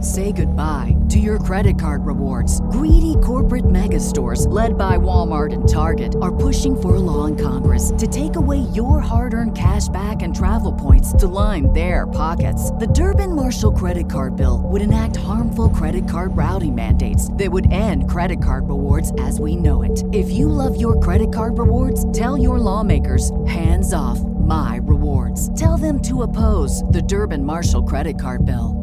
Say goodbye to your credit card rewards. Greedy corporate mega stores, led by Walmart and Target, are pushing for a law in Congress to take away your hard-earned cash back and travel points to line their pockets. The Durbin-Marshall credit card bill would enact harmful credit card routing mandates that would end credit card rewards as we know it. If you love your credit card rewards, tell your lawmakers, hands off my rewards. Tell them to oppose the Durbin-Marshall credit card bill.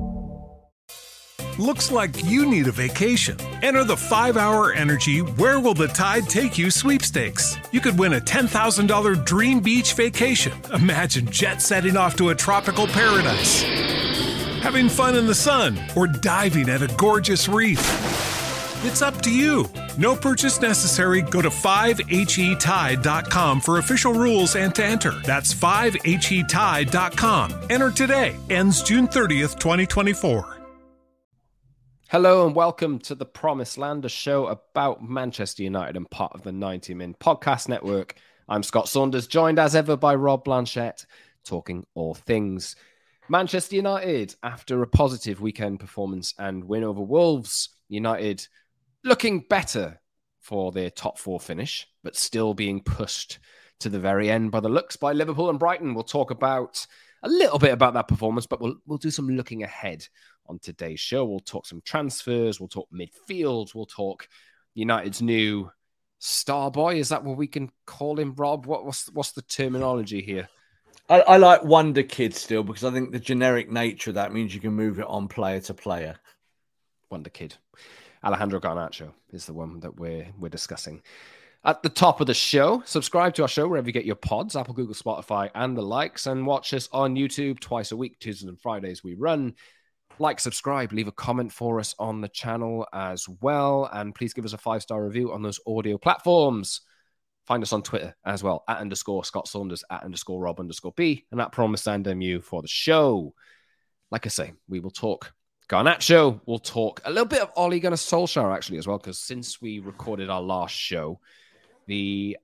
Looks like you need a vacation. Enter the 5-Hour Energy Where Will the Tide Take You sweepstakes. You could win a $10,000 dream beach vacation. Imagine jet setting off to a tropical paradise, having fun in the sun, or diving at a gorgeous reef. It's up to you. No purchase necessary. Go to 5HETide.com for official rules and to enter. That's 5HETide.com. Enter today. Ends June 30th, 2024. Hello and welcome to The Promised Land, a show about Manchester United and part of the 90 Min Podcast Network. I'm Scott Saunders, joined as ever by Rob Blanchette, talking all things Manchester United. After a positive weekend performance and win over Wolves, United looking better for their top four finish, but still being pushed to the very end by the looks by Liverpool and Brighton. We'll talk about a little bit about that performance, but we'll do some looking ahead on today's show. We'll talk some transfers, we'll talk midfield, we'll talk United's new star boy. Is that what we can call him, Rob? What's the terminology here? I like Wonder Kid still, because I think the generic nature of that means you can move it on player to player. Wonder Kid. Alejandro Garnacho is the one that we're discussing. At the top of the show, subscribe to our show wherever you get your pods, Apple, Google, Spotify, and the likes, and watch us on YouTube twice a week, Tuesdays and Fridays we run. Like, subscribe, leave a comment for us on the channel as well, and please give us a 5-star review on those audio platforms. Find us on Twitter as well, @_Scott Saunders, @_Rob_B, and @PromisedLandMU for the show. Like I say, we will talk Garnacho. We'll talk a little bit of Ole Gunnar Solskjaer actually as well, because since we recorded our last show, the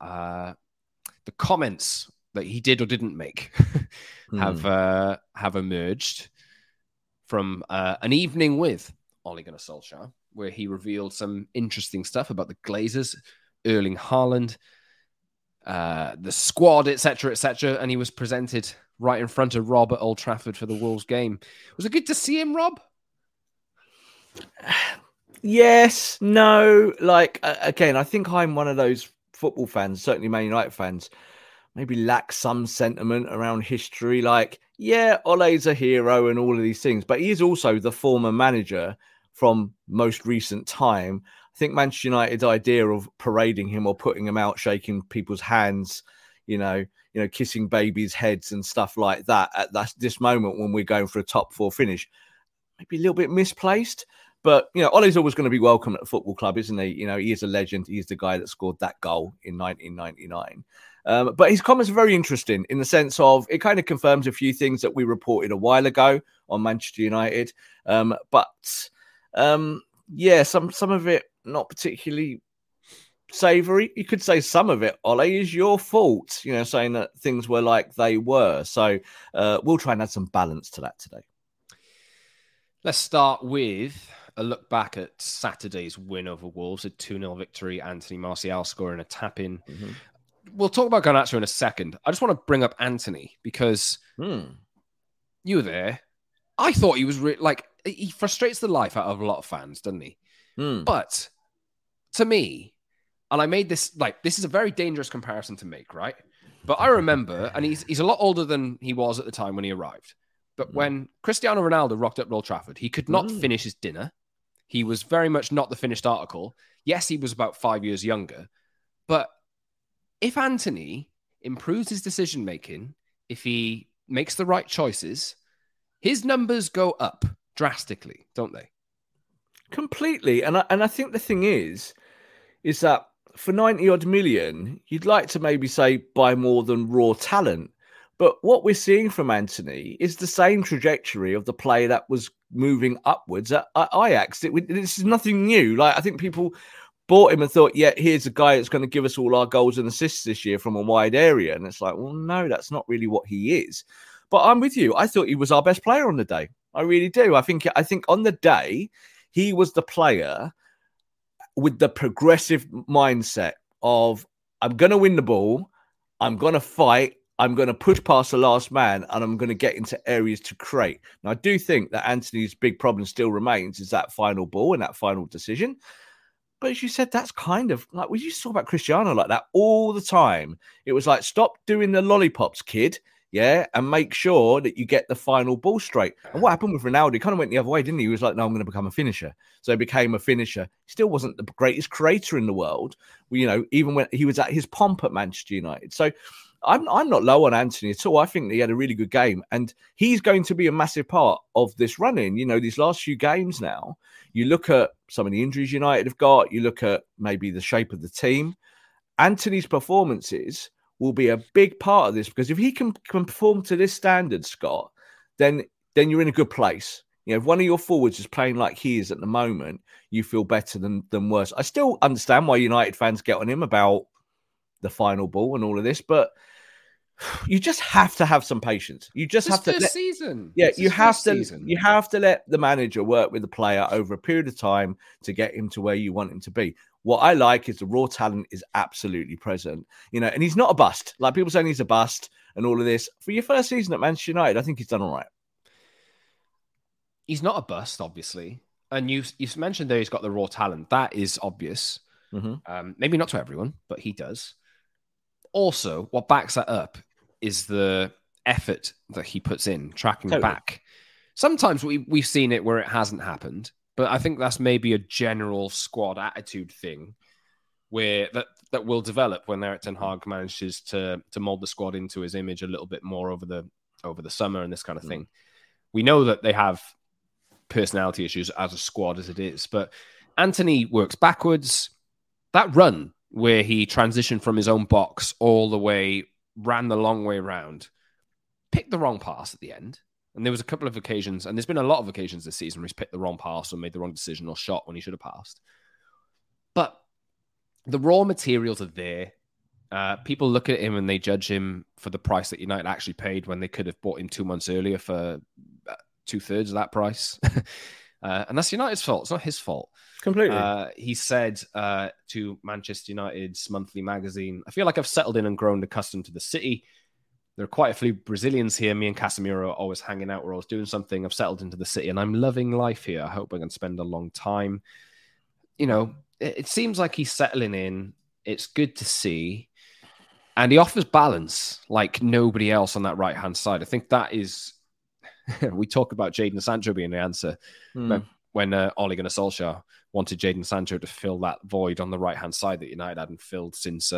comments that he did or didn't make have emerged from an evening with Ole Gunnar Solskjaer, where he revealed some interesting stuff about the Glazers, Erling Haaland, the squad, etc., and he was presented right in front of Rob at Old Trafford for the Wolves game. Was it good to see him, Rob? Yes, no. Like, again, I think I'm one of those football fans, certainly Man United fans, maybe lack some sentiment around history. Like, yeah, Ole's a hero and all of these things, but he is also the former manager from most recent time. I think Manchester United's idea of parading him or putting him out, shaking people's hands, you know, kissing babies' heads and stuff like that at this moment when we're going for a top four finish, maybe a little bit misplaced. But, Ole's always going to be welcome at a football club, isn't he? He is a legend. He's the guy that scored that goal in 1999. But his comments are very interesting in the sense of it kind of confirms a few things that we reported a while ago on Manchester United. Some of it not particularly savoury. You could say some of it, Ole, is your fault, saying that things were like they were. So we'll try and add some balance to that today. Let's start with a look back at Saturday's win over Wolves, a 2-0 victory, Anthony Martial scoring a tap-in. Mm-hmm. We'll talk about Garnacho in a second. I just want to bring up Anthony because you were there. I thought he was he frustrates the life out of a lot of fans, doesn't he? But to me, and I made this, this is a very dangerous comparison to make, right? But I remember, and he's a lot older than he was at the time when he arrived. But when Cristiano Ronaldo rocked up at Old Trafford, he could not finish his dinner. He was very much not the finished article. Yes, he was about 5 years younger. But if Anthony improves his decision-making, if he makes the right choices, his numbers go up drastically, don't they? Completely. And I think the thing is that for 90-odd million, you'd like to maybe say buy more than raw talent. But what we're seeing from Anthony is the same trajectory of the player that was moving upwards at Ajax. This is nothing new. I think people bought him and thought, yeah, here's a guy that's going to give us all our goals and assists this year from a wide area. And it's like, well, no, that's not really what he is. But I'm with you. I thought he was our best player on the day. I really do. I think on the day, he was the player with the progressive mindset of, I'm going to win the ball, I'm going to fight, I'm going to push past the last man, and I'm going to get into areas to create. Now, I do think that Antony's big problem still remains is that final ball and that final decision. But as you said, that's kind of like, we used to talk about Cristiano like that all the time. It was like, stop doing the lollipops, kid. Yeah. And make sure that you get the final ball straight. And what happened with Ronaldo? He kind of went the other way, didn't he? He was like, no, I'm going to become a finisher. So he became a finisher. He still wasn't the greatest creator in the world, even when he was at his pomp at Manchester United. So I'm not low on Antony at all. I think that he had a really good game, and he's going to be a massive part of this run-in. These last few games now, you look at some of the injuries United have got, you look at maybe the shape of the team. Antony's performances will be a big part of this, because if he can perform to this standard, Scott, then you're in a good place. If one of your forwards is playing like he is at the moment, you feel better than worse. I still understand why United fans get on him about the final ball and all of this, but you just have to have some patience. You just have to season. Yeah, you have to let the manager work with the player over a period of time to get him to where you want him to be. What I like is the raw talent is absolutely present, and he's not a bust. Like people saying he's a bust and all of this. For your first season at Manchester United, I think he's done all right. He's not a bust, obviously. And you've mentioned there he's got the raw talent. That is obvious. Mm-hmm. Maybe not to everyone, but he does. Also, what backs that up is the effort that he puts in, tracking back. Sometimes we've seen it where it hasn't happened, but I think that's maybe a general squad attitude thing where that will develop when Erik ten Hag manages to mold the squad into his image a little bit more over the summer and this kind of thing. We know that they have personality issues as a squad as it is, but Antony works backwards. That run where he transitioned from his own box all the way, ran the long way around, picked the wrong pass at the end. And there was a couple of occasions, and there's been a lot of occasions this season where he's picked the wrong pass or made the wrong decision or shot when he should have passed. But the raw materials are there. People look at him and they judge him for the price that United actually paid when they could have bought him 2 months earlier for 2/3 of that price. And that's United's fault. It's not his fault. Completely. He said to Manchester United's monthly magazine, I feel like I've settled in and grown accustomed to the city. There are quite a few Brazilians here. Me and Casemiro are always hanging out. We're always doing something. I've settled into the city and I'm loving life here. I hope I can spend a long time. It seems like he's settling in. It's good to see. And he offers balance like nobody else on that right-hand side. I think that is... we talk about Jadon Sancho being the answer. When Ole Gunnar Solskjaer wanted Jadon Sancho to fill that void on the right-hand side that United hadn't filled since,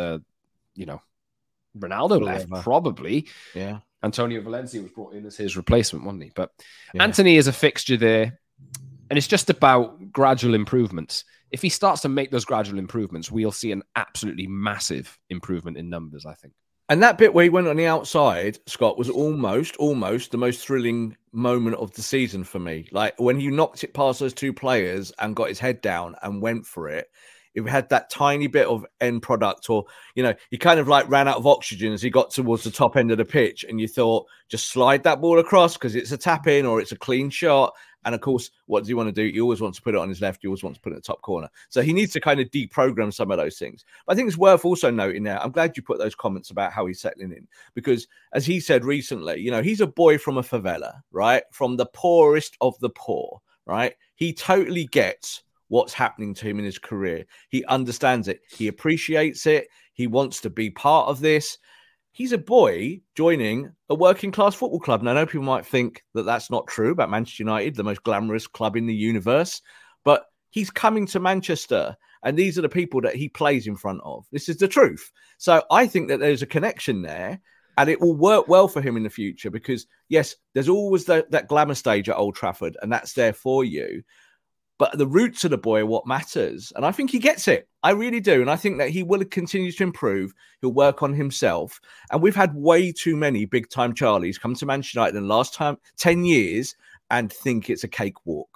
Ronaldo left, probably. Yeah. Antonio Valencia was brought in as his replacement, wasn't he? But Antony is a fixture there, and it's just about gradual improvements. If he starts to make those gradual improvements, we'll see an absolutely massive improvement in numbers, I think. And that bit where he went on the outside, Scott, was almost the most thrilling moment of the season for me. Like when he knocked it past those two players and got his head down and went for it. It had that tiny bit of end product, or, he kind of like ran out of oxygen as he got towards the top end of the pitch. And you thought, just slide that ball across because it's a tap in or it's a clean shot. And of course, what does he want to do? He always wants to put it on his left. He always wants to put it in the top corner. So he needs to kind of deprogram some of those things. But I think it's worth also noting there. I'm glad you put those comments about how he's settling in, because as he said recently, he's a boy from a favela, right? From the poorest of the poor, right? He totally gets what's happening to him in his career. He understands it. He appreciates it. He wants to be part of this. He's a boy joining a working class football club. Now, I know people might think that that's not true about Manchester United, the most glamorous club in the universe, but he's coming to Manchester and these are the people that he plays in front of. This is the truth. So I think that there's a connection there and it will work well for him in the future because, yes, there's always that glamour stage at Old Trafford and that's there for you. But the roots of the boy are what matters. And I think he gets it. I really do. And I think that he will continue to improve. He'll work on himself. And we've had way too many big-time Charlies come to Manchester United in the last 10 years and think it's a cakewalk.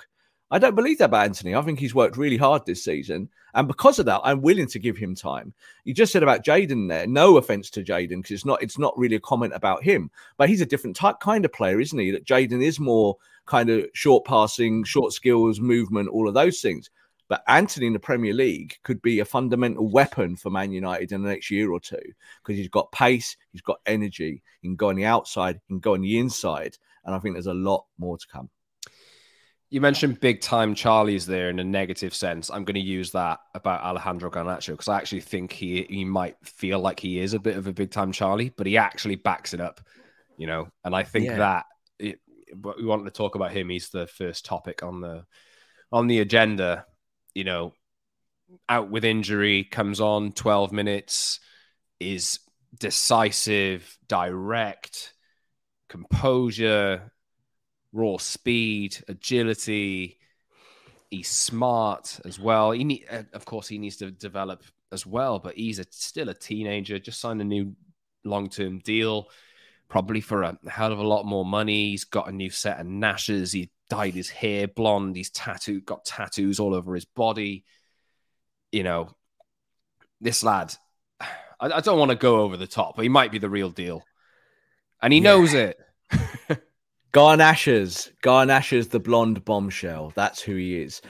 I don't believe that about Antony. I think he's worked really hard this season. And because of that, I'm willing to give him time. You just said about Jayden there. No offense to Jayden, because it's not really a comment about him. But he's a different kind of player, isn't he? That Jayden is more kind of short passing, short skills, movement, all of those things. But Antony in the Premier League could be a fundamental weapon for Man United in the next year or two, because he's got pace, he's got energy, he can go on the outside, he can go on the inside. And I think there's a lot more to come. You mentioned big time Charlie's there in a negative sense. I'm going to use that about Alejandro Garnacho, because I actually think he might feel like he is a bit of a big time Charlie, but he actually backs it up, you know. And I think we wanted to talk about him. He's the first topic on the agenda. You know, out with injury, comes on 12 minutes, is decisive, direct, composure, raw speed, agility. He's smart as well. Of course, he needs to develop as well, but he's still a teenager, just signed a new long-term deal, probably for a hell of a lot more money. He's got a new set of gnashes. He dyed his hair blonde. He's got tattoos all over his body. You know, this lad, I don't want to go over the top, but he might be the real deal. And he knows it. Garnacho's the blonde bombshell. That's who he is.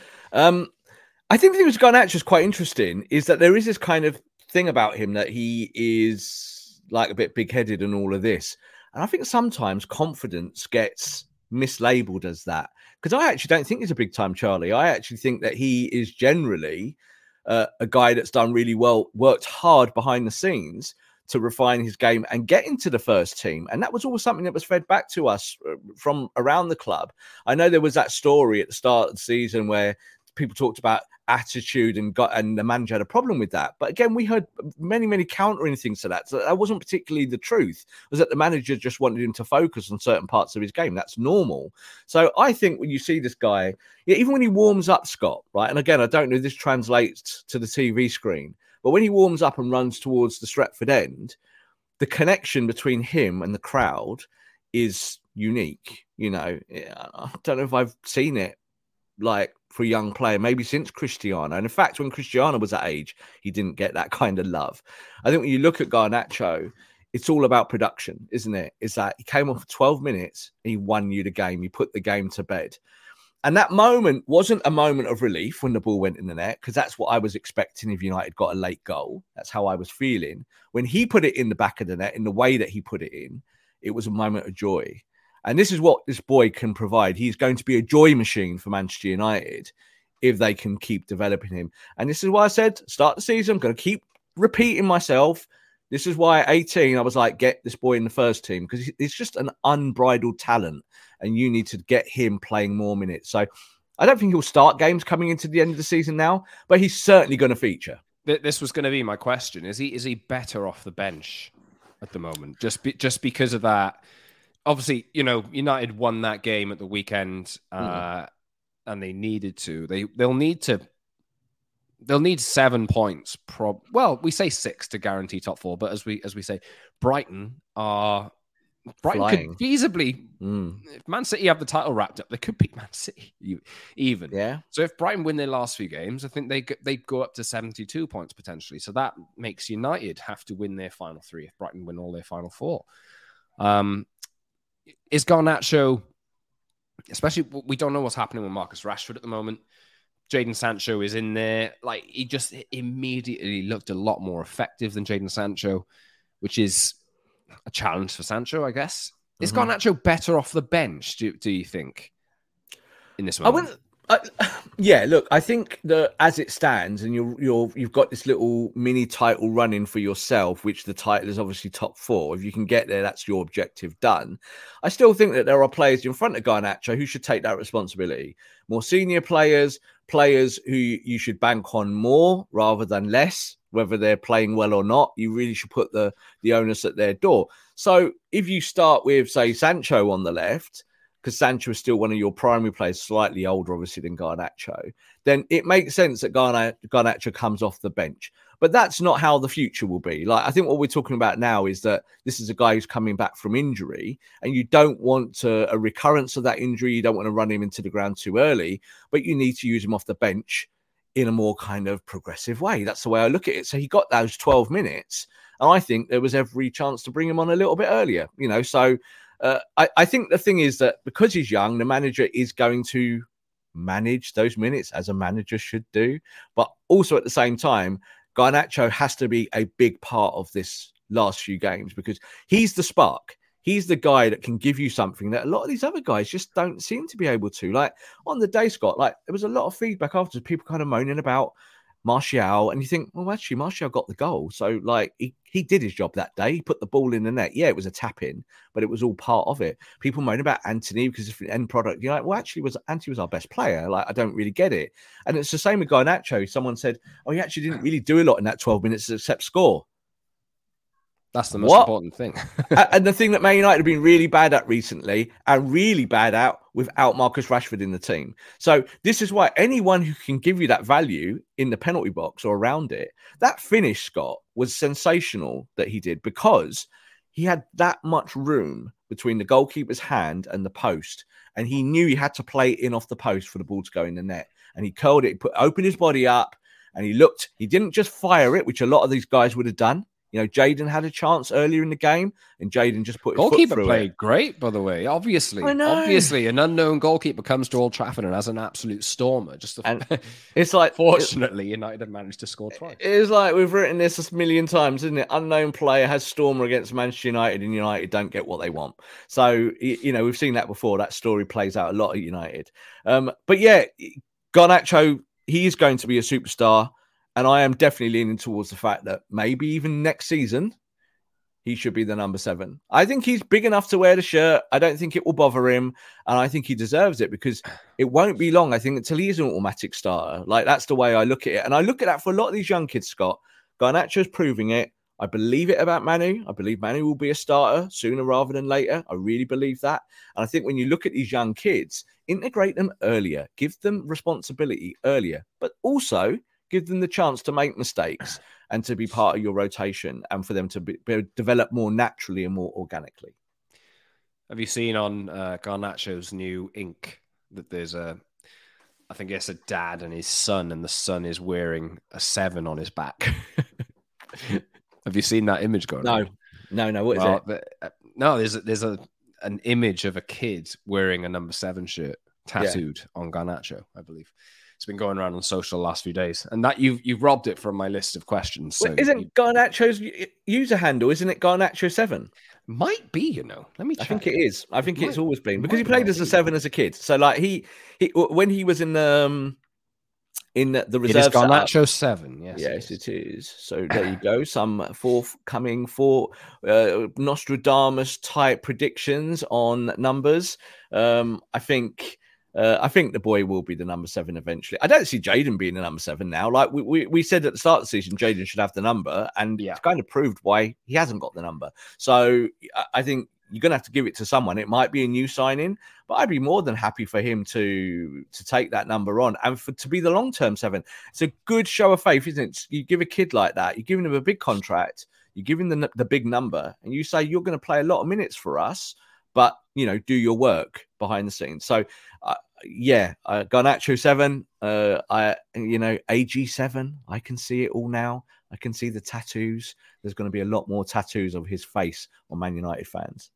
I think the thing with Garnacho is quite interesting is that there is this kind of thing about him that he is like a bit big-headed and all of this. And I think sometimes confidence gets mislabeled as that, because I actually don't think he's a big-time Charlie. I actually think that he is generally a guy that's done really well, worked hard behind the scenes to refine his game and get into the first team. And that was always something that was fed back to us from around the club. I know there was that story at the start of the season where people talked about attitude and the manager had a problem with that. But again, we heard many countering things to that. So that wasn't particularly the truth. It was that the manager just wanted him to focus on certain parts of his game. That's normal. So I think when you see this guy, even when he warms up, Scott, right? And again, I don't know if this translates to the TV screen, but when he warms up and runs towards the Stretford end, the connection between him and the crowd is unique. You know, I don't know if I've seen it like for a young player, maybe since Cristiano. And in fact, when Cristiano was that age, he didn't get that kind of love. I think when you look at Garnacho, it's all about production, isn't it? It's that he came off for 12 minutes, he won you the game, he put the game to bed. And that moment wasn't a moment of relief when the ball went in the net, because that's what I was expecting if United got a late goal. That's how I was feeling. When he put it in the back of the net, in the way that he put it in, it was a moment of joy. And this is what this boy can provide. He's going to be a joy machine for Manchester United if they can keep developing him. And this is why I said, start the season, I'm going to keep repeating myself. This is why at 18, I was like, get this boy in the first team, because it's just an unbridled talent and you need to get him playing more minutes. So I don't think he'll start games coming into the end of the season now, but he's certainly going to feature. This was going to be my question. Is he better off the bench at the moment? Just because of that. Obviously, you know, United won that game at the weekend and they needed to. They'll need 7 points. Well, we say 6 to guarantee top 4, but as we say, Brighton could feasibly, if Man City have the title wrapped up, they could beat Man City even. Yeah. So if Brighton win their last few games, I think they go up to 72 points potentially. So that makes United have to win their final 3 if Brighton win all their final 4. Is Garnacho, especially, we don't know what's happening with Marcus Rashford at the moment. Jadon Sancho is in there. Like, he just immediately looked a lot more effective than Jadon Sancho, which is a challenge for Sancho, I guess. Is Garnacho better off the bench, do you think, in this moment? Yeah, look, I think that as it stands, and you've got this little mini title running for yourself, which the title is obviously top 4. If you can get there, that's your objective done. I still think that there are players in front of Garnacho who should take that responsibility. More senior players who you should bank on more rather than less, whether they're playing well or not. You really should put the onus at their door. So if you start with, say, Sancho on the left, because because Sancho is still one of your primary players, slightly older, obviously, than Garnacho, then it makes sense that Garnacho comes off the bench. But that's not how the future will be. Like, I think what we're talking about now is that this is a guy who's coming back from injury, and you don't want a recurrence of that injury. You don't want to run him into the ground too early, but you need to use him off the bench in a more kind of progressive way. That's the way I look at it. So he got those 12 minutes, and I think there was every chance to bring him on a little bit earlier, So I think the thing is that because he's young, the manager is going to manage those minutes as a manager should do. But also at the same time, Garnacho has to be a big part of this last few games because he's the spark. He's the guy that can give you something that a lot of these other guys just don't seem to be able to. Like on the day, Scott, like there was a lot of feedback afterwards, people kind of moaning about Martial, and you think, well, actually, Martial got the goal. So, like, he did his job that day. He put the ball in the net. Yeah, it was a tap-in, but it was all part of it. People moan about Antony because it's an end product. You're like, well, actually, Antony was our best player. Like, I don't really get it. And it's the same with Garnacho. Someone said, oh, he actually didn't really do a lot in that 12 minutes except score. That's the most important thing. And the thing that Man United have been really bad at recently, and really bad at without Marcus Rashford in the team. So this is why anyone who can give you that value in the penalty box or around it, that finish, Scott, was sensational that he did because he had that much room between the goalkeeper's hand and the post. And he knew he had to play it in off the post for the ball to go in the net. And he curled it, opened his body up, and he didn't just fire it, which a lot of these guys would have done. Jadon had a chance earlier in the game, and Jadon just put his goalkeeper foot through played it. Great, by the way. Obviously, an unknown goalkeeper comes to Old Trafford and has an absolute stormer. And it's like, fortunately, United have managed to score twice. It's like we've written this a million times, isn't it? Unknown player has stormer against Manchester United, and United don't get what they want. So we've seen that before. That story plays out a lot at United. But yeah, Garnacho, he is going to be a superstar. And I am definitely leaning towards the fact that maybe even next season, he should be the number 7. I think he's big enough to wear the shirt. I don't think it will bother him. And I think he deserves it because it won't be long, I think, until he is an automatic starter. Like, that's the way I look at it. And I look at that for a lot of these young kids, Scott. Garnacho's proving it. I believe it about Manu. I believe Manu will be a starter sooner rather than later. I really believe that. And I think when you look at these young kids, integrate them earlier. Give them responsibility earlier. But also give them the chance to make mistakes and to be part of your rotation and for them to develop more naturally and more organically. Have you seen on Garnacho's new ink that there's I think it's a dad and his son, and the son is wearing a 7 on his back? Have you seen that image going on? No. What is it? No, there's an image of a kid wearing a number 7 shirt tattooed on Garnacho, I believe. It's been going around on social the last few days, and that you've robbed it from my list of questions. So isn't Garnacho's user handle? Isn't it Garnacho7? Might be, Let me check. I think it is. I think it's always been because he played as a 7 as a kid. So like he when he was in the reserve. It is Garnacho 7. Yes, it is. So there you go. Some forthcoming Nostradamus type predictions on numbers. I think the boy will be the number 7 eventually. I don't see Jadon being the number 7 now. Like we said at the start of the season, Jadon should have the number, and it's kind of proved why he hasn't got the number. So I think you're going to have to give it to someone. It might be a new signing, but I'd be more than happy for him to take that number on and to be the long-term 7. It's a good show of faith, isn't it? You give a kid like that, you're giving him a big contract, you give him the big number, and you say you're going to play a lot of minutes for us, but do your work behind the scenes. So Garnacho 7, AG7. I can see it all now. I can see the tattoos. There's going to be a lot more tattoos of his face on Man United fans.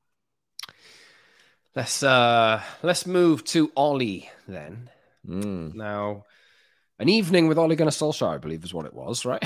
Let's move to Ollie then. Now, an evening with Ole Gunnar Solskjaer, I believe, is what it was, right?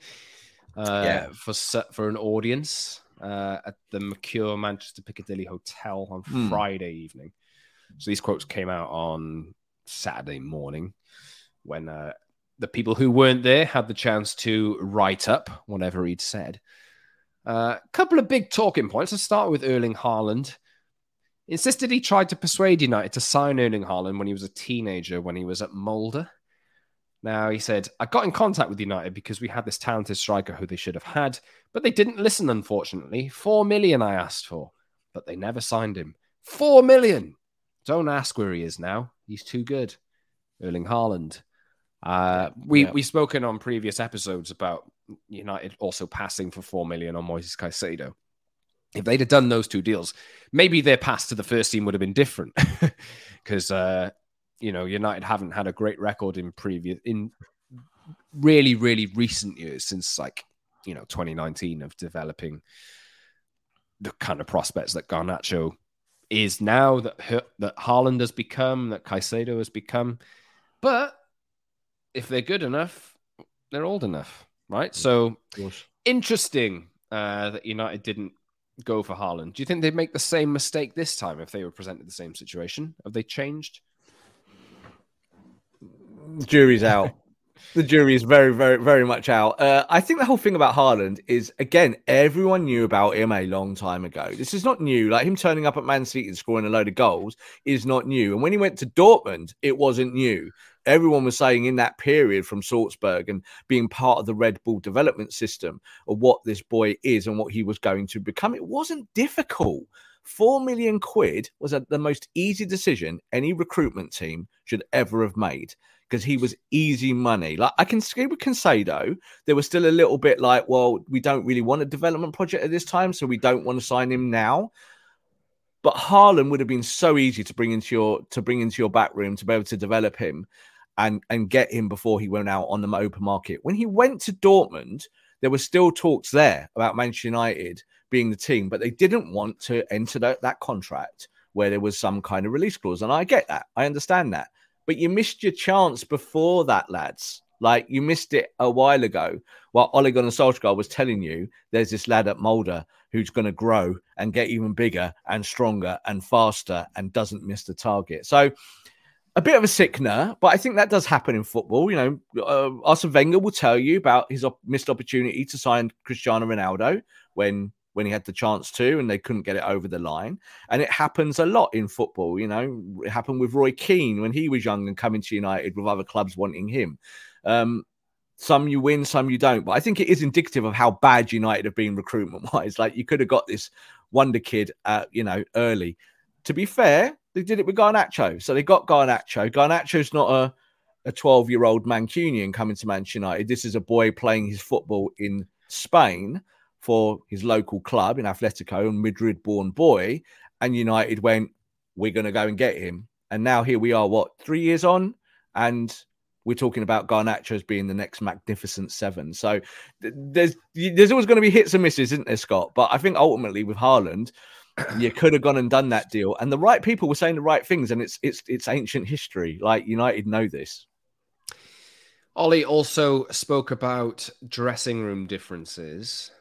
For an audience at the Mercure Manchester Piccadilly Hotel on Friday evening. So these quotes came out on Saturday morning when the people who weren't there had the chance to write up whatever he'd said. A couple of big talking points. Let's start with Erling Haaland. Insisted he tried to persuade United to sign Erling Haaland when he was a teenager when he was at Molde. Now, he said, I got in contact with United because we had this talented striker who they should have had, but they didn't listen, unfortunately. 4 million I asked for, but they never signed him. 4 million! Don't ask where he is now. He's too good. Erling Haaland. We've spoken on previous episodes about United also passing for 4 million on Moises Caicedo. If they'd have done those two deals, maybe their pass to the first team would have been different because United haven't had a great record in really, really recent years since 2019 of developing the kind of prospects that Garnacho is now, that Haaland has become, that Caicedo has become. But if they're good enough, they're old enough, right? So interesting that United didn't go for Haaland. Do you think they'd make the same mistake this time if they were presented the same situation? Have they changed? The jury's out. The jury is very, very, very much out. I think the whole thing about Haaland is, again, everyone knew about him a long time ago. This is not new. Like him turning up at Man City and scoring a load of goals is not new. And when he went to Dortmund, it wasn't new. Everyone was saying in that period from Salzburg and being part of the Red Bull development system of what this boy is and what he was going to become. It wasn't difficult. 4 million quid was the most easy decision any recruitment team should ever have made, because he was easy money. Like I can see with Caicedo, there was still a little bit like, well, we don't really want a development project at this time, so we don't want to sign him now. But Haaland would have been so easy to bring into your back room to be able to develop him and get him before he went out on the open market. When he went to Dortmund, there were still talks there about Manchester United being the team, but they didn't want to enter that contract where there was some kind of release clause. And I get that. I understand that. But you missed your chance before that, lads. Like, you missed it a while ago while Ole Gunnar Solskjaer was telling you there's this lad at Mulder who's going to grow and get even bigger and stronger and faster and doesn't miss the target. So a bit of a sickener, but I think that does happen in football. You know, Arsene Wenger will tell you about his missed opportunity to sign Cristiano Ronaldo when he had the chance to, and they couldn't get it over the line. And it happens a lot in football. You know, it happened with Roy Keane when he was young and coming to United with other clubs wanting him. Some you win, some you don't. But I think it is indicative of how bad United have been recruitment-wise. Like, you could have got this wonder kid, early. To be fair, they did it with Garnacho. So they got Garnacho. Garnacho's not a 12-year-old Mancunian coming to Manchester United. This is a boy playing his football in Spain for his local club in Atletico, a Madrid-born boy. And United went, we're going to go and get him. And now here we are, 3 years on? And we're talking about Garnacho as being the next Magnificent Seven. So there's always going to be hits and misses, isn't there, Scott? But I think ultimately with Haaland, you could have gone and done that deal. And the right people were saying the right things, and it's ancient history. Like, United know this. Ollie also spoke about dressing room differences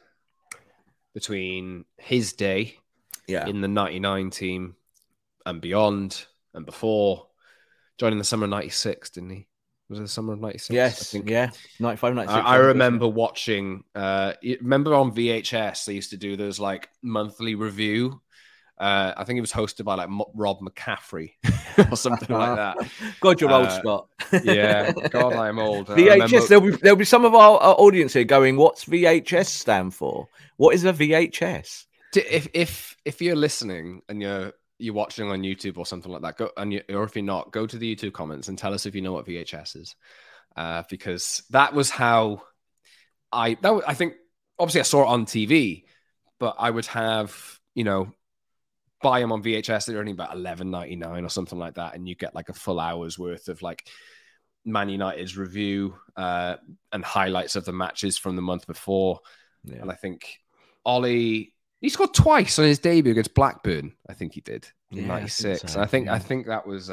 between his day in the 99 team and beyond and before, joining the summer of 96, didn't he? Was it the summer of 96? Yes, I think. Yeah, 95, 96. I remember watching, remember on VHS, they used to do those like monthly review. I think it was hosted by like Rob McCaffrey or something like that. God, you're old, Scott. Yeah, God, I'm old. VHS. There'll be some of our audience here going, "What's VHS stand for? What is a VHS?" If you're listening and you're watching on YouTube or something like that, or if you're not, go to the YouTube comments and tell us if you know what VHS is, because that was how I think. Obviously, I saw it on TV, but I would have buy them on VHS. They're only about $11.99 or something like that, and you get like a full hour's worth of like Man United's review and highlights of the matches from the month before. Yeah. And I think Ollie, he scored twice on his debut against Blackburn. I think he did in 96. I think that was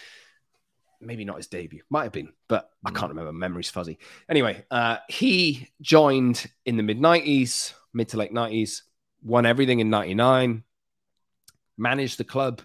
maybe not his debut. Might have been, but I can't remember. Memory's fuzzy. Anyway, he joined in the mid to late 90s, won everything in 99. Managed the club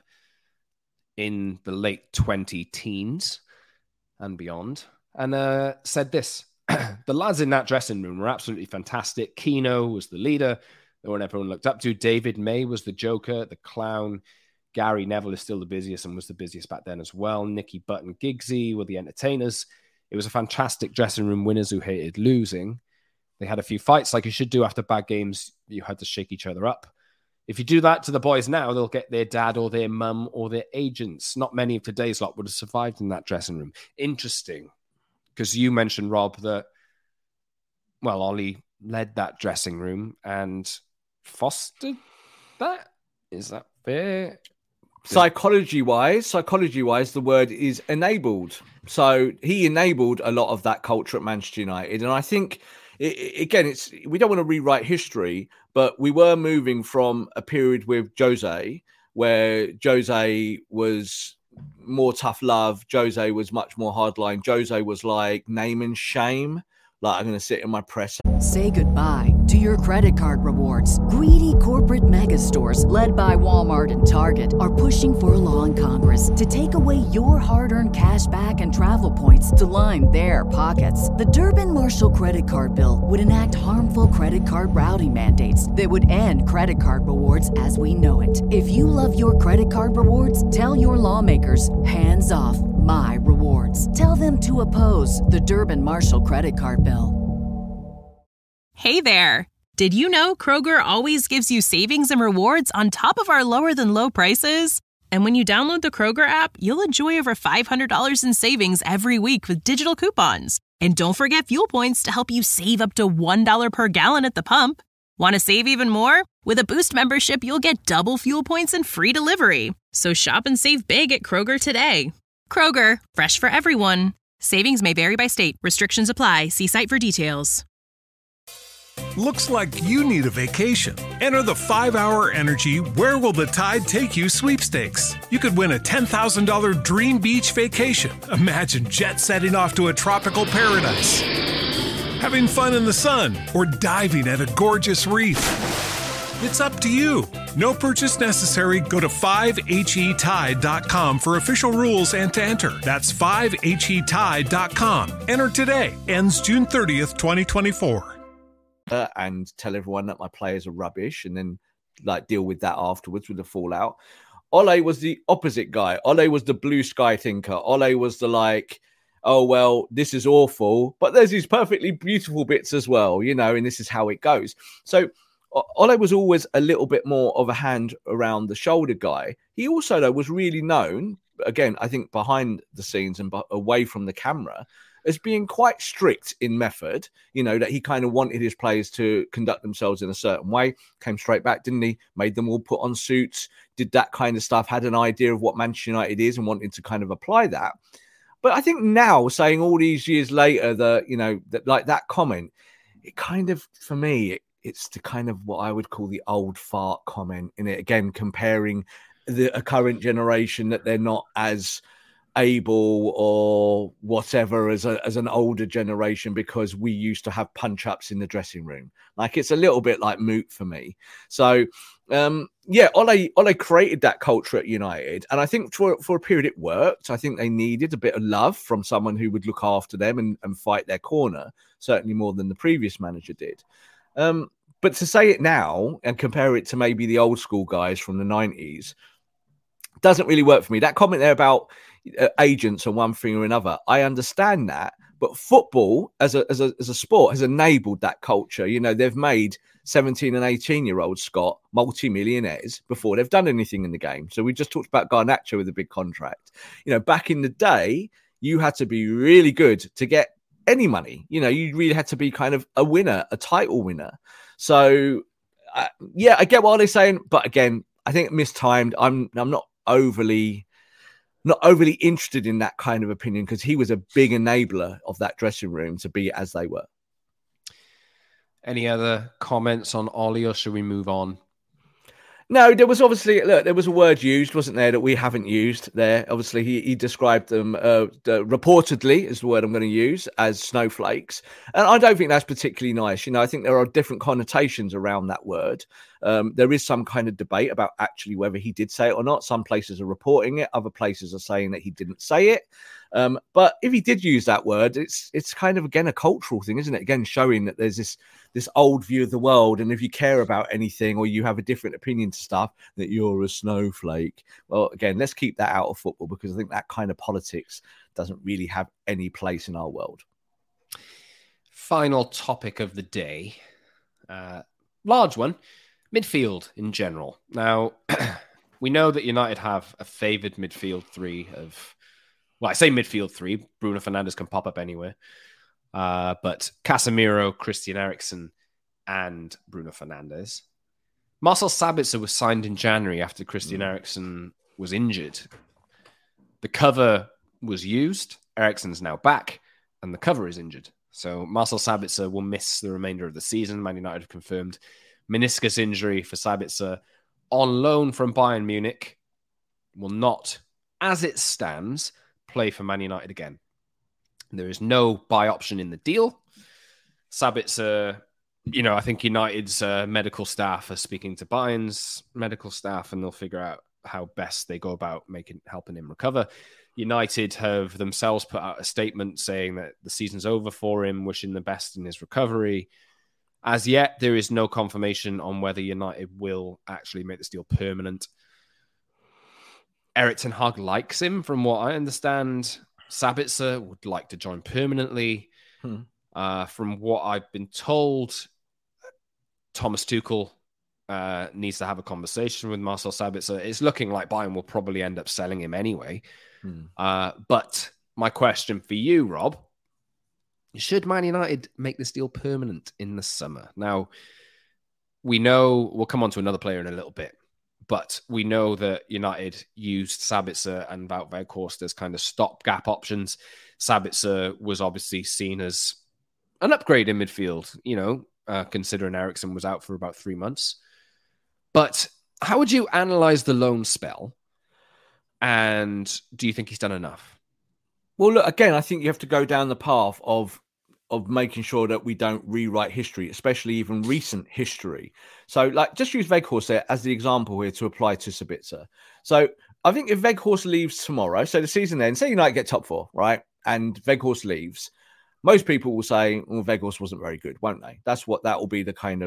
in the late 20-teens and beyond, and said this: the lads in that dressing room were absolutely fantastic. Keno was the leader, the one everyone looked up to. David May was the joker, the clown. Gary Neville is still the busiest and was the busiest back then as well. Nicky Butt and Giggsy were the entertainers. It was a fantastic dressing room, winners who hated losing. They had a few fights like you should do after bad games. You had to shake each other up. If you do that to the boys now, they'll get their dad or their mum or their agents. Not many of today's lot would have survived in that dressing room. Interesting, because you mentioned, Rob, that, well, Ollie led that dressing room and fostered that. Is that fair? Psychology-wise, the word is enabled. So he enabled a lot of that culture at Manchester United. And I think, again, we don't want to rewrite history, but we were moving from a period with Jose, where Jose was more tough love. Jose was much more hardline. Jose was like name and shame. Like, I'm going to sit in my press. Say goodbye to your credit card rewards. Greedy corporate mega stores, led by Walmart and Target, are pushing for a law in Congress to take away your hard-earned cash back and travel points to line their pockets. The Durbin-Marshall credit card bill would enact harmful credit card routing mandates that would end credit card rewards as we know it. If you love your credit card rewards, tell your lawmakers, hands off my rewards. Tell them to oppose the Durbin-Marshall credit card bill. Hey there! Did you know Kroger always gives you savings and rewards on top of our lower than low prices? And when you download the Kroger app, you'll enjoy over $500 in savings every week with digital coupons. And don't forget fuel points to help you save up to $1 per gallon at the pump. Want to save even more? With a Boost membership, you'll get double fuel points and free delivery. So shop and save big at Kroger today. Kroger, fresh for everyone. Savings may vary by state. Restrictions apply. See site for details. Looks like you need a vacation. Enter the 5-Hour Energy Where Will the Tide Take You sweepstakes. You could win a $10,000 dream beach vacation. Imagine jet setting off to a tropical paradise, having fun in the sun, or diving at a gorgeous reef. It's up to you. No purchase necessary. Go to 5HETide.com for official rules and to enter. That's 5HETide.com. Enter today. Ends June 30th, 2024. And tell everyone that my players are rubbish and then like deal with that afterwards with the fallout. Ole was the opposite guy. Ole was the blue sky thinker. Ole was the like, oh, well, this is awful, but there's these perfectly beautiful bits as well, you know, and this is how it goes. So Ole was always a little bit more of a hand around the shoulder guy. He also, though, was really known, again, I think behind the scenes and away from the camera, as being quite strict in method, you know, that he kind of wanted his players to conduct themselves in a certain way. Came straight back, didn't he? Made them all put on suits, did that kind of stuff, had an idea of what Manchester United is and wanted to kind of apply that. But I think now, saying all these years later that, you know, that like that comment, it kind of, for me, it's the kind of what I would call the old fart comment in it. Again, comparing a current generation that they're not as able or whatever as an older generation because we used to have punch-ups in the dressing room. Like, it's a little bit like moot for me. So Ole created that culture at United, and I think for a period it worked. I think they needed a bit of love from someone who would look after them and fight their corner, certainly more than the previous manager did. But to say it now and compare it to maybe the old school guys from the 90s doesn't really work for me. That comment there about agents and one thing or another, I understand that, but football as a sport has enabled that culture. You know, they've made 17 and 18-year-olds, Scott, multi-millionaires before they've done anything in the game. So we just talked about Garnacho with a big contract. You know, back in the day, you had to be really good to get any money. You know, you really had to be kind of a winner, a title winner. So yeah, I get what they're saying, but again, I think mistimed. I'm not overly interested in that kind of opinion because he was a big enabler of that dressing room to be as they were. Any other comments on Ollie, or should we move on? No, there was obviously, look, there was a word used, wasn't there, that we haven't used there. Obviously, he described them, reportedly, is the word I'm going to use, as snowflakes. And I don't think that's particularly nice. You know, I think there are different connotations around that word. There is some kind of debate about actually whether he did say it or not. Some places are reporting it. Other places are saying that he didn't say it. But if he did use that word, it's kind of, again, a cultural thing, isn't it? Again, showing that there's this old view of the world. And if you care about anything or you have a different opinion to stuff, that you're a snowflake. Well, again, let's keep that out of football because I think that kind of politics doesn't really have any place in our world. Final topic of the day. Large one. Midfield in general. Now, we know that United have a favoured midfield three of... Well, I say midfield three. Bruno Fernandes can pop up anywhere. But Casemiro, Christian Eriksen, and Bruno Fernandes. Marcel Sabitzer was signed in January after Christian Eriksen was injured. The cover was used. Eriksen's now back, and the cover is injured. So Marcel Sabitzer will miss the remainder of the season. Man United have confirmed meniscus injury for Sabitzer on loan from Bayern Munich. Will not, as it stands, play for Man United again. There is no buy option in the deal. Sabitzer, I think United's medical staff are speaking to Bayern's medical staff, and they'll figure out how best they go about helping him recover. United have themselves put out a statement saying that the season's over for him, wishing the best in his recovery. As yet, there is no confirmation on whether United will actually make this deal permanent. Erik ten Hag likes him, from what I understand. Sabitzer would like to join permanently. From what I've been told, Thomas Tuchel needs to have a conversation with Marcel Sabitzer. It's looking like Bayern will probably end up selling him anyway. But my question for you, Rob, should Man United make this deal permanent in the summer? Now, we know, we'll come on to another player in a little bit, but we know that United used Sabitzer and Wout Weghorst as kind of stopgap options. Sabitzer was obviously seen as an upgrade in midfield, considering Eriksen was out for about 3 months. But how would you analyze the loan spell? And do you think he's done enough? Well, look, again, I think you have to go down the path of making sure that we don't rewrite history, especially even recent history. So, just use Weghorst there as the example here to apply to Sabitzer. So, I think if Weghorst leaves tomorrow, so the season ends, say United get top four, right? And Weghorst leaves, most people will say, well, Weghorst wasn't very good, won't they? That will be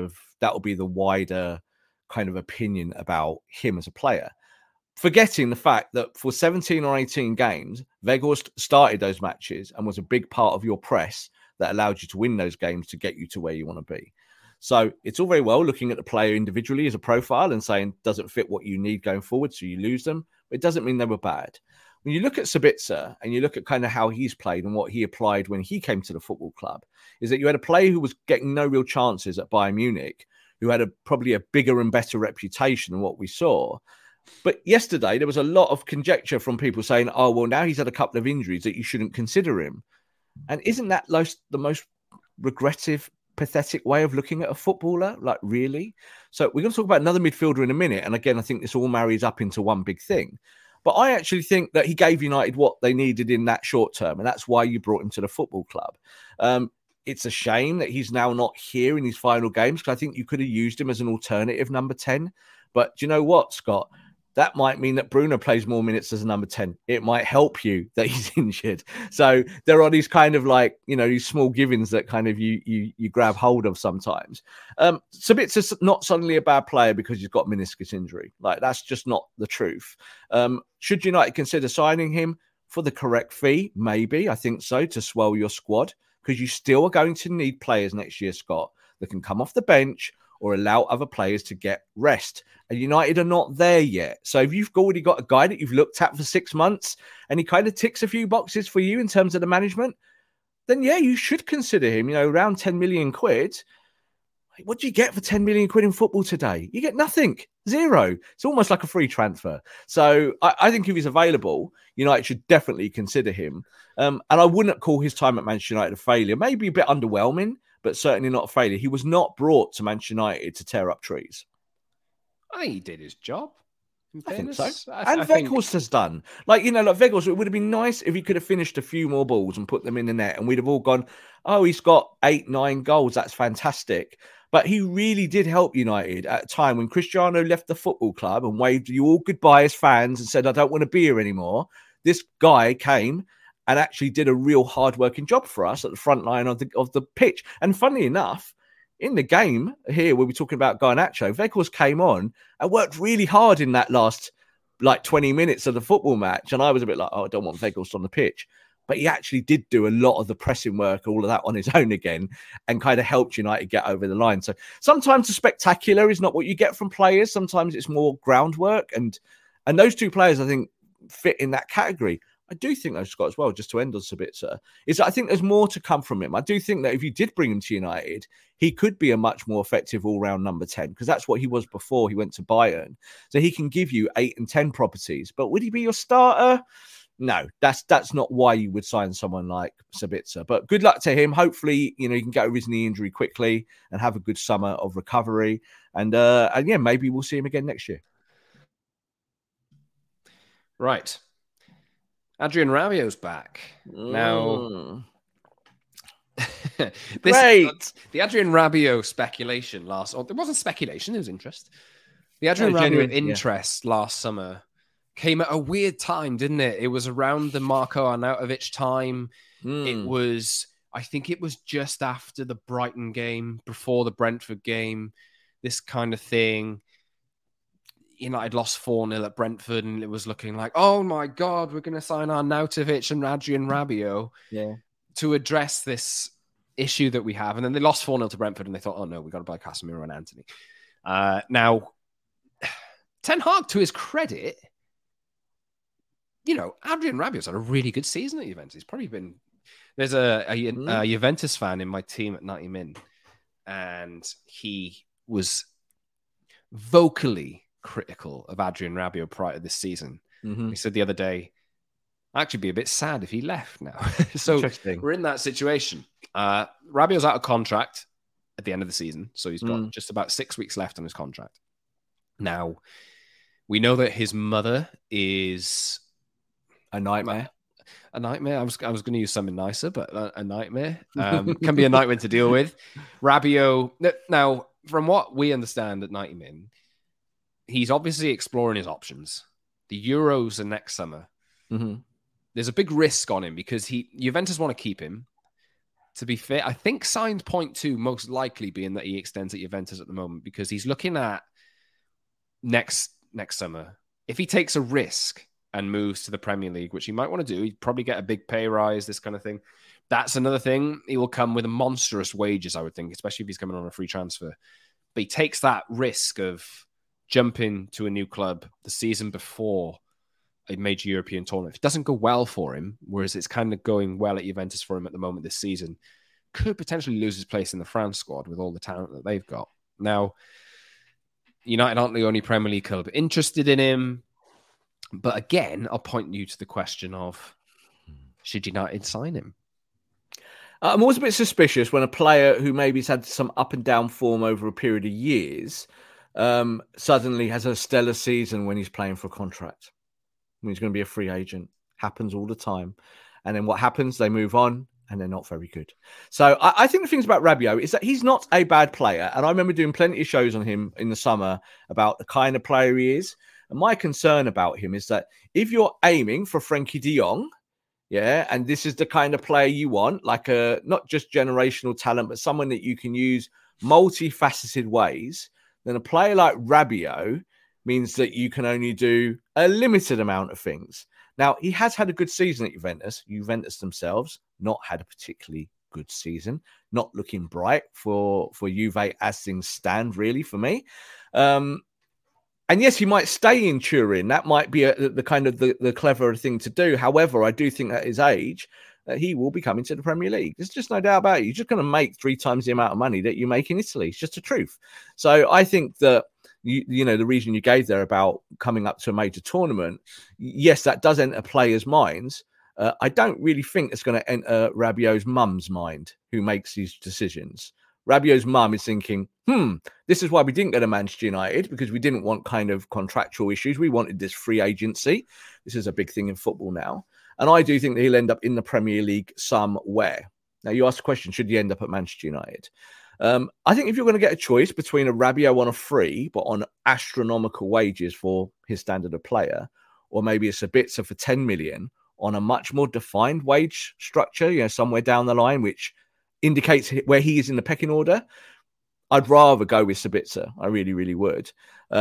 the wider kind of opinion about him as a player. Forgetting the fact that for 17 or 18 games, Weghorst started those matches and was a big part of your press that allowed you to win those games to get you to where you want to be. So it's all very well looking at the player individually as a profile and saying, doesn't fit what you need going forward, so you lose them. But it doesn't mean they were bad. When you look at Sabitzer and you look at kind of how he's played and what he applied when he came to the football club, is that you had a player who was getting no real chances at Bayern Munich, who had probably a bigger and better reputation than what we saw. But yesterday, there was a lot of conjecture from people saying, oh, well, now he's had a couple of injuries that you shouldn't consider him. And isn't that the most regrettable, pathetic way of looking at a footballer? Really? So we're going to talk about another midfielder in a minute. And again, I think this all marries up into one big thing. But I actually think that he gave United what they needed in that short term. And that's why you brought him to the football club. It's a shame that he's now not here in his final games, because I think you could have used him as an alternative number 10. But do you know what, Scott? That might mean that Bruno plays more minutes as a number 10. It might help you that he's injured. So there are these kind of these small givings that kind of you grab hold of sometimes. Sabitzer's not suddenly a bad player because he's got meniscus injury. That's just not the truth. Should United consider signing him for the correct fee? Maybe, I think so, to swell your squad, because you still are going to need players next year, Scott, that can come off the bench or allow other players to get rest. And United are not there yet. So if you've already got a guy that you've looked at for 6 months and he kind of ticks a few boxes for you in terms of the management, then yeah, you should consider him, around 10 million quid. What do you get for 10 million quid in football today? You get nothing, zero. It's almost like a free transfer. So I think if he's available, United should definitely consider him. And I wouldn't call his time at Manchester United a failure, maybe a bit underwhelming, but certainly not a failure. He was not brought to Manchester United to tear up trees. He did his job. I think so. And Weghorst has done. Weghorst, it would have been nice if he could have finished a few more balls and put them in the net, and we'd have all gone, oh, he's got 8-9 goals. That's fantastic. But he really did help United at a time when Cristiano left the football club and waved you all goodbye as fans and said, I don't want to be here anymore. This guy came and actually did a real hard-working job for us at the front line of the pitch. And funnily enough, in the game here, where we're talking about Garnacho, Weghorst came on and worked really hard in that last 20 minutes of the football match. And I was a bit like, oh, I don't want Weghorst on the pitch. but he actually did do a lot of the pressing work, all of that on his own again, and kind of helped United get over the line. So sometimes the spectacular is not what you get from players. Sometimes it's more groundwork. And those two players, I think, fit in that category. I do think those Scott as well, just to end on Sabitzer, is I think there's more to come from him. I do think that if you did bring him to United, he could be a much more effective all-round number 10, because that's what he was before he went to Bayern. So he can give you 8 and 10 properties. But would he be your starter? No, that's not why you would sign someone like Sabitzer. But good luck to him. Hopefully, he can get over his knee injury quickly and have a good summer of recovery. And yeah, maybe we'll see him again next year. Right. Adrian Rabiot's back. Now, Great. The Adrian Rabiot speculation it wasn't speculation, it was interest. The Adrian Rabiot interest last summer came at a weird time, didn't it? It was around the Marko Arnautovic time. I think it was just after the Brighton game, before the Brentford game, this kind of thing. United lost 4-0 at Brentford, and it was looking like, oh my God, we're going to sign Arnautovic and Adrian Rabiot to address this issue that we have. And then they lost 4-0 to Brentford, and they thought, oh no, we've got to buy Casemiro and Antony. Now, Ten Hag, to his credit, Adrian Rabiot's had a really good season at Juventus. He's probably been... There's a Juventus fan in my team at 90 Min, and he was vocally critical of Adrian Rabiot prior to this season. He said the other day, I'd actually be a bit sad if he left now. So we're in that situation. Rabiot's out of contract at the end of the season, so he's got just about 6 weeks left on his contract. Now, we know that his mother is a nightmare. A nightmare. I was going to use something nicer, but a nightmare can be a nightmare to deal with. Rabiot. Now, from what we understand at 90 Min, he's obviously exploring his options. The Euros are next summer. There's a big risk on him because Juventus want to keep him. To be fair, I think signed point 2 most likely being that he extends at Juventus at the moment, because he's looking at next summer. If he takes a risk and moves to the Premier League, which he might want to do, he'd probably get a big pay rise, this kind of thing. That's another thing. He will come with monstrous wages, I would think, especially if he's coming on a free transfer. But he takes that risk of jumping to a new club the season before a major European tournament. If it doesn't go well for him, whereas it's kind of going well at Juventus for him at the moment this season, could potentially lose his place in the France squad with all the talent that they've got. Now, United aren't the only Premier League club interested in him. But again, I'll point you to the question of, should United sign him? I'm always a bit suspicious when a player who maybe's had some up and down form over a period of years suddenly has a stellar season when he's playing for a contract. When he's going to be a free agent. Happens all the time. And then what happens? They move on and they're not very good. So I think the things about Rabiot is that he's not a bad player. And I remember doing plenty of shows on him in the summer about the kind of player he is. And my concern about him is that if you're aiming for Frenkie de Jong, and this is the kind of player you want, like a not just generational talent, but someone that you can use multifaceted ways, then a player like Rabiot means that you can only do a limited amount of things. Now, he has had a good season at Juventus. Juventus themselves not had a particularly good season, not looking bright for Juve as things stand, really, for me. And yes, he might stay in Turin. That might be the kind of the clever thing to do. However, I do think at his age, he will be coming to the Premier League. There's just no doubt about it. You're just going to make 3 times the amount of money that you make in Italy. It's just the truth. So I think that, you know, the reason you gave there about coming up to a major tournament, yes, that does enter players' minds. I don't really think it's going to enter Rabiot's mum's mind, who makes these decisions. Rabiot's mum is thinking, this is why we didn't go to Manchester United, because we didn't want kind of contractual issues. We wanted this free agency. This is a big thing in football now. And I do think that he'll end up in the Premier League somewhere. Now, you asked the question, should he end up at Manchester United? I think if you're going to get a choice between a Rabiot on a free, but on astronomical wages for his standard of player, or maybe a Sabitzer for 10 million on a much more defined wage structure, you know, somewhere down the line, which indicates where he is in the pecking order, I'd rather go with Sabitzer. I really, really would.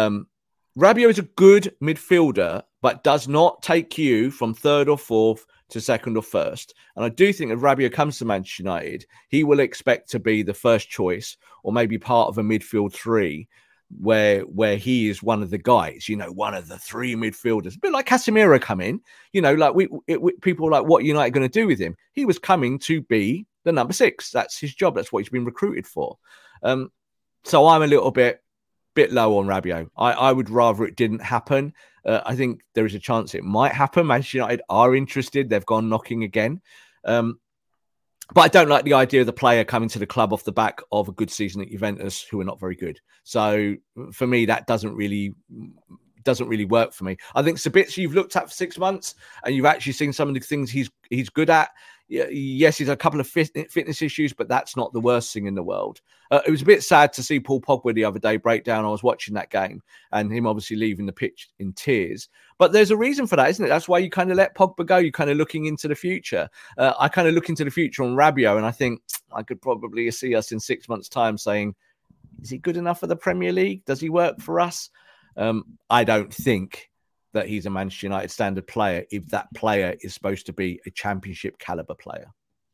Rabiot is a good midfielder, but does not take you from 3rd or 4th to second or first. And I do think if Rabiot comes to Manchester United, he will expect to be the first choice or maybe part of a midfield three where he is one of the guys, one of the three midfielders. A bit like Casemiro come in, like people are like, what United going to do with him? He was coming to be the number 6. That's his job. That's what he's been recruited for. So I'm a little bit low on Rabiot. I would rather it didn't happen. I think there is a chance it might happen. Manchester United are interested. They've gone knocking again. But I don't like the idea of the player coming to the club off the back of a good season at Juventus, who are not very good. So for me, that doesn't really work for me. I think Sabitzer you've looked at for 6 months and you've actually seen some of the things he's good at. Yes, he's a couple of fitness issues, but that's not the worst thing in the world. It was a bit sad to see Paul Pogba the other day break down. I was watching that game and him obviously leaving the pitch in tears. But there's a reason for that, isn't it? That's why you kind of let Pogba go. You're kind of looking into the future. I kind of look into the future on Rabiot, and I think I could probably see us in 6 months' time saying, is he good enough for the Premier League? Does he work for us? I don't think that he's a Manchester United standard player if that player is supposed to be a championship caliber player.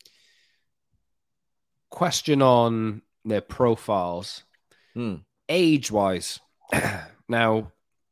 Question on their profiles. Age-wise. Now,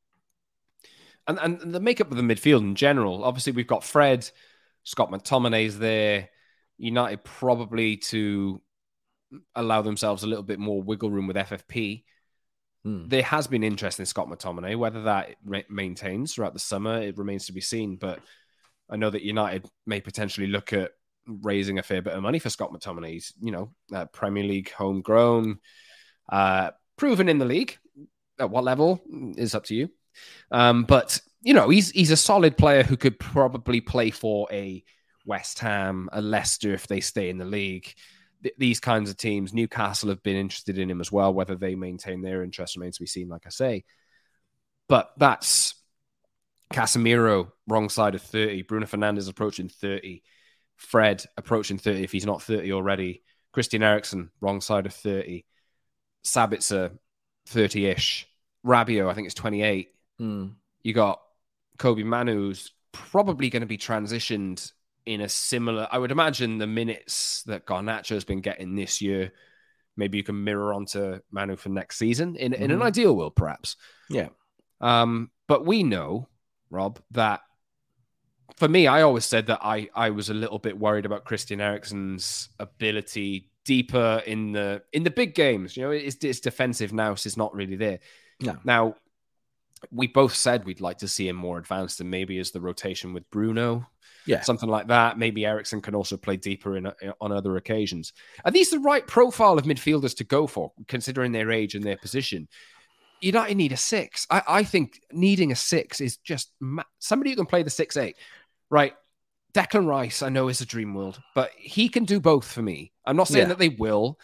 and the makeup of the midfield in general, obviously we've got Fred, Scott McTominay's there. United probably to allow themselves a little bit more wiggle room with FFP. There has been interest in Scott McTominay. Whether that maintains throughout the summer, it remains to be seen. But I know that United may potentially look at raising a fair bit of money for Scott McTominay. He's, Premier League homegrown, proven in the league. At what level is up to you. But, he's a solid player who could probably play for a West Ham, a Leicester if they stay in the league. These kinds of teams, Newcastle have been interested in him as well. Whether they maintain their interest remains to be seen, like I say. But that's Casemiro, wrong side of 30. Bruno Fernandes approaching 30. Fred approaching 30 if he's not 30 already. Christian Eriksen, wrong side of 30. Sabitzer, 30-ish. Rabiot, I think it's 28. You got Kobe Manu, who's probably going to be transitioned in a similar, I would imagine the minutes that Garnacho has been getting this year, maybe you can mirror onto Manu for next season in an ideal world, perhaps. Yeah. But we know, Rob, that for me, I always said that I was a little bit worried about Christian Eriksen's ability deeper in the big games. It's defensive now, so it's not really there. No. Now, we both said we'd like to see him more advanced and maybe as the rotation with Bruno. Yeah, something like that. Maybe Eriksen can also play deeper on other occasions. Are these the right profile of midfielders to go for, considering their age and their position? United need a 6. I think needing a 6 is just somebody who can play the 6'8". Right. Declan Rice, I know, is a dream world, but he can do both for me. I'm not saying that they will,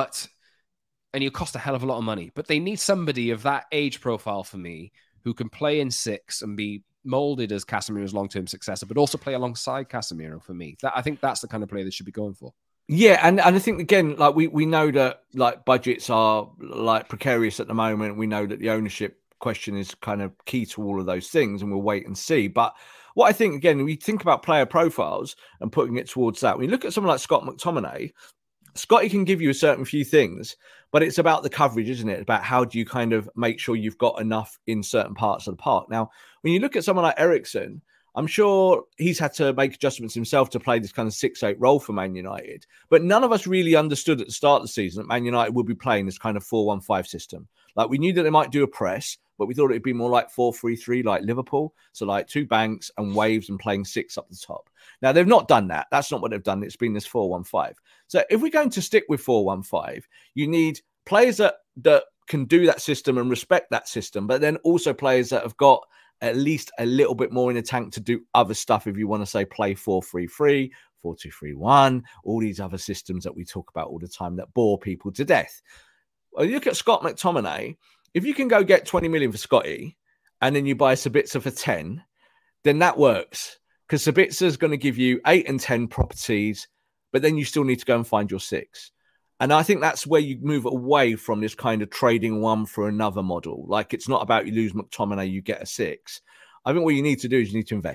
and he'll cost a hell of a lot of money, but they need somebody of that age profile for me who can play in 6 and be molded as Casemiro's long-term successor, but also play alongside Casemiro for me. I think that's the kind of player they should be going for. Yeah, and I think, again, like we know that like budgets are like precarious at the moment. We know that the ownership question is kind of key to all of those things, and we'll wait and see. But what I think, again, when you think about player profiles and putting it towards that, when you look at someone like Scott McTominay, Scotty can give you a certain few things, but it's about the coverage, isn't it? About how do you kind of make sure you've got enough in certain parts of the park. Now, when you look at someone like Eriksen, I'm sure he's had to make adjustments himself to play this kind of 6'8" role for Man United. But none of us really understood at the start of the season that Man United would be playing this kind of 4-1-5 system. Like, we knew that they might do a press, but we thought it'd be more like 4-3-3 like Liverpool. So like 2 banks and waves and playing 6 up the top. Now, they've not done that. That's not what they've done. It's been this 4-1-5. So if we're going to stick with 4-1-5, you need players that can do that system and respect that system, but then also players that have got at least a little bit more in the tank to do other stuff. If you want to say play 4-3-3, 4-2-3-1, all these other systems that we talk about all the time that bore people to death. Well, you look at Scott McTominay. If you can go get 20 million for Scotty and then you buy Sabitzer for 10, then that works, because Sabitzer is going to give you 8 and 10 properties, but then you still need to go and find your 6. And I think that's where you move away from this kind of trading one for another model. Like, it's not about you lose McTominay, you get a 6. I think what you need to do is you need to invest.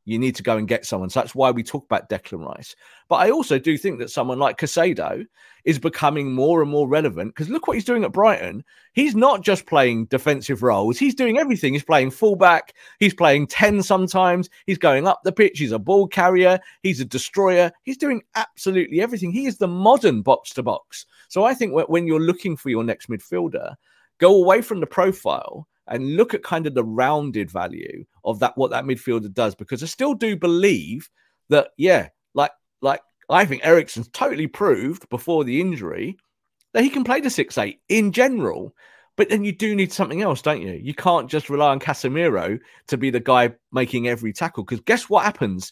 you need to go and get someone. So that's why we talk about Declan Rice. But I also do think that someone like Caicedo is becoming more and more relevant, because look what he's doing at Brighton. He's not just playing defensive roles. He's doing everything. He's playing fullback. He's playing 10 sometimes. He's going up the pitch. He's a ball carrier. He's a destroyer. He's doing absolutely everything. He is the modern box-to-box. So I think when you're looking for your next midfielder, go away from the profile and look at kind of the rounded value of that, what that midfielder does, because I still do believe that, like I think Eriksen's totally proved before the injury that he can play the 6'8" in general. But then you do need something else, don't you? You can't just rely on Casemiro to be the guy making every tackle, because guess what happens?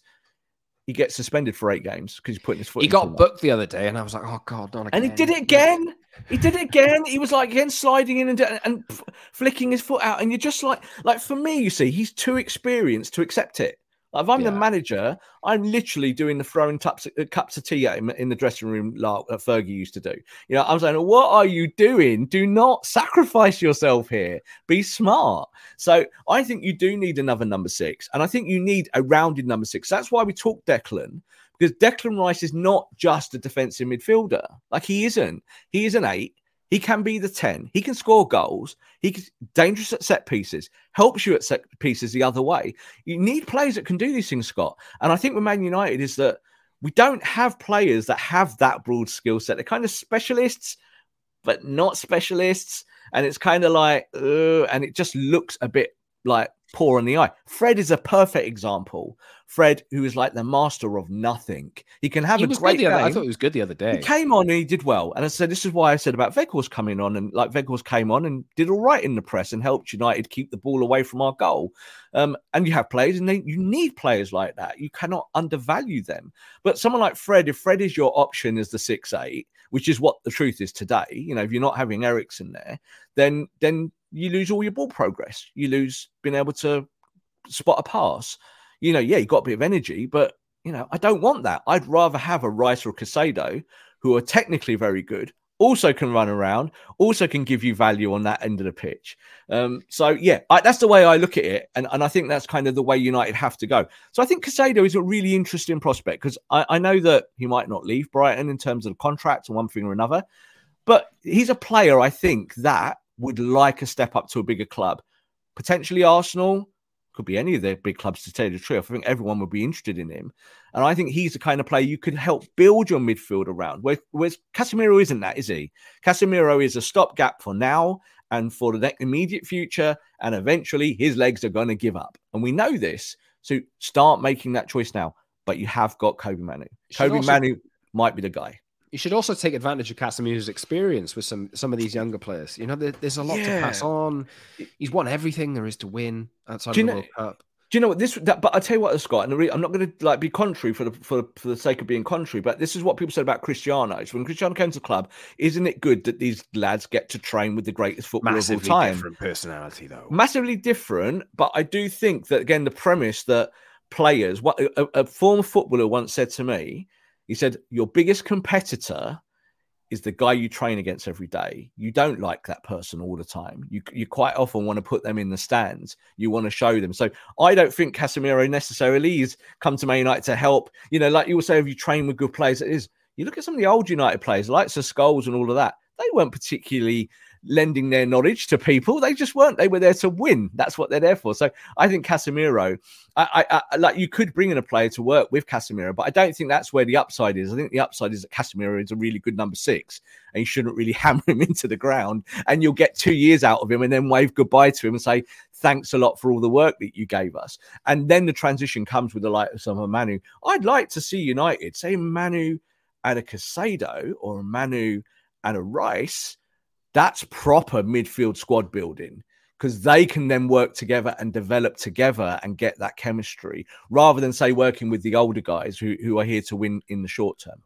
He gets suspended for 8 games because he's putting his foot. He got booked the other day, and I was like, "Oh God, not again!" And he did it again. He did it again. He was like again sliding in and flicking his foot out. And you're just like for me, you see, he's too experienced to accept it. Like if I'm the manager, I'm literally doing the throwing cups of tea at him in the dressing room like Fergie used to do. You know, I'm saying, what are you doing? Do not sacrifice yourself here. Be smart. So I think you do need another number 6. And I think you need a rounded number 6. That's why we talk Declan, because Declan Rice is not just a defensive midfielder. Like he isn't. He is an 8. He can be the 10. He can score goals. He's dangerous at set pieces, helps you at set pieces the other way. You need players that can do these things, Scott. And I think with Man United is that we don't have players that have that broad skill set. They're kind of specialists, but not specialists. And it's kind of like, and it just looks a bit like poor on the eye. Fred is a perfect example. Fred, who is like the master of nothing. He can have a great game. I thought he was good the other day. He came on and he did well. And I said, this is why I said about Weghorst coming on. And like Weghorst came on and did all right in the press and helped United keep the ball away from our goal. And you have players, and you need players like that. You cannot undervalue them. But someone like Fred, if Fred is your option as the 6'8", which is what the truth is today, you know, if you're not having Eriksen there, then you lose all your ball progress. You lose being able to spot a pass. You know, yeah, you got a bit of energy, but, you know, I don't want that. I'd rather have a Rice or a Caicedo who are technically very good, also can run around, also can give you value on that end of the pitch. So, yeah, that's the way I look at it. And I think that's kind of the way United have to go. So I think Caicedo is a really interesting prospect, because I know that he might not leave Brighton in terms of contract or one thing or another, but he's a player, I think, that would like a step up to a bigger club. Potentially Arsenal, could be any of their big clubs, to tell you the truth. I think everyone would be interested in him. And I think he's the kind of player you could help build your midfield around. Whereas Casemiro isn't that, is he? Casemiro is a stopgap for now and for the immediate future. And eventually his legs are going to give up. And we know this. So start making that choice now. But you have got Kobe Manu. Manu might be the guy. You should also take advantage of Casemiro's experience with some of these younger players. You know, there's a lot to pass on. He's won everything there is to win outside of the World Cup. Do you know what but I tell you what, Scott, and I'm not going to be contrary for the sake of being contrary, but this is what people said about Cristiano. So when Cristiano came to the club, isn't it good that these lads get to train with the greatest footballer of all time? Massively different personality, though. Massively different, but I do think that, again, the premise that players, what a former footballer once said to me, he said, your biggest competitor is the guy you train against every day. You don't like that person all the time. You quite often want to put them in the stands. You want to show them. So I don't think Casemiro necessarily has come to Man United to help. You know, like you will say, if you train with good players, it is. You look at some of the old United players, like Sir Scholes and all of that. They weren't particularly lending their knowledge to people. They just weren't. They were there to win. That's what they're there for. So I think Casemiro, I like, you could bring in a player to work with Casemiro, but I don't think that's where the upside is. I think the upside is that Casemiro is a really good number 6, and you shouldn't really hammer him into the ground, and you'll get 2 years out of him and then wave goodbye to him and say, thanks a lot for all the work that you gave us. And then the transition comes with the likes of a Manu. I'd like to see United, say Manu and a Caicedo, or a Manu and a Rice. That's proper midfield squad building, because they can then work together and develop together and get that chemistry, rather than, say, working with the older guys who are here to win in the short term.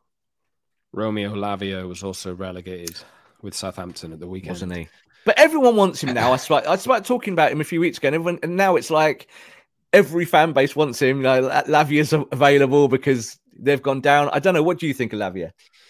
Romeo Lavia was also relegated with Southampton at the weekend. Wasn't he? But everyone wants him now. I started talking about him a few weeks ago, and now it's like every fan base wants him. You know, Lavia's available because they've gone down. I don't know. What do you think of Lavia?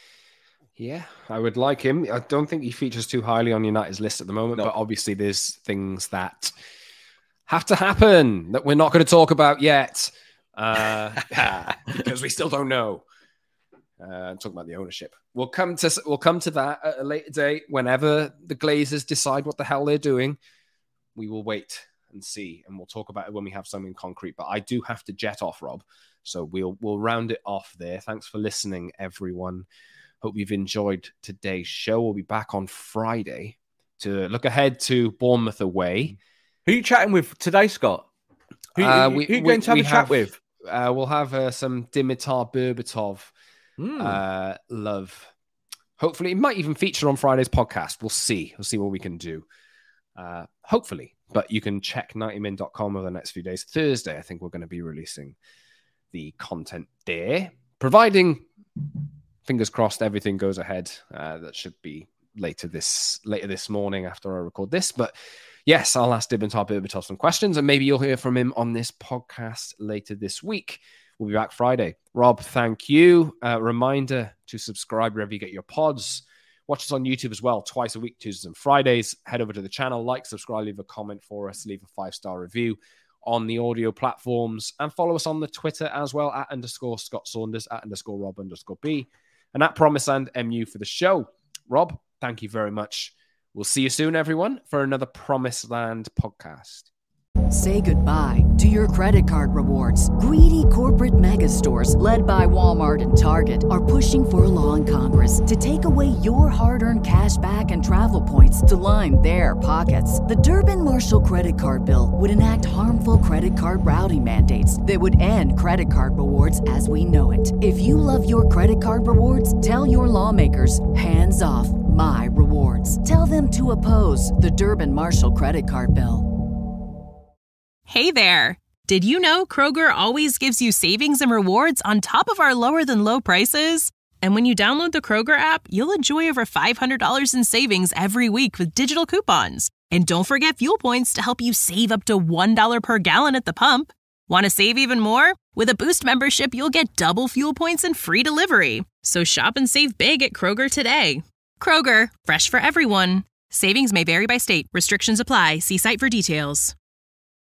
Yeah, I would like him. I don't think he features too highly on United's list at the moment, but obviously there's things that have to happen that we're not going to talk about yet. because we still don't know. I'm talking about the ownership. We'll come to that at a later date. Whenever the Glazers decide what the hell they're doing, we will wait and see, and we'll talk about it when we have something concrete. But I do have to jet off, Rob, so we'll round it off there. Thanks for listening, everyone. Hope you've enjoyed today's show. We'll be back on Friday to look ahead to Bournemouth away. Who are you chatting with today, Scott? Who are you going to have a chat with? We'll have some Dimitar Berbatov love. Hopefully, it might even feature on Friday's podcast. We'll see. We'll see what we can do. Hopefully. But you can check 90min.com over the next few days. Thursday, I think we're going to be releasing the content there. Providing, fingers crossed, everything goes ahead. That should be later this morning after I record this. But yes, I'll ask Dimitar Berbatov some questions, and maybe you'll hear from him on this podcast later this week. We'll be back Friday. Rob, thank you. Reminder to subscribe wherever you get your pods. Watch us on YouTube as well, twice a week, Tuesdays and Fridays. Head over to the channel, like, subscribe, leave a comment for us, leave a 5-star review on the audio platforms, and follow us on the Twitter as well, @_Scott Saunders, @_Rob_B, and @Promise and MU for the show. Rob, thank you very much. We'll see you soon, everyone, for another Promised Land podcast. Say goodbye to your credit card rewards. Greedy corporate mega stores, led by Walmart and Target, are pushing for a law in Congress to take away your hard-earned cash back and travel points to line their pockets. The Durbin-Marshall credit card bill would enact harmful credit card routing mandates that would end credit card rewards as we know it. If you love your credit card rewards, tell your lawmakers, hands off my rewards. Tell them to oppose the Durbin-Marshall credit card bill. Hey there! Did you know Kroger always gives you savings and rewards on top of our lower-than-low prices? And when you download the Kroger app, you'll enjoy over $500 in savings every week with digital coupons. And don't forget fuel points to help you save up to $1 per gallon at the pump. Want to save even more? With a Boost membership, you'll get double fuel points and free delivery. So shop and save big at Kroger today. Kroger, fresh for everyone. Savings may vary by state. Restrictions apply. See site for details.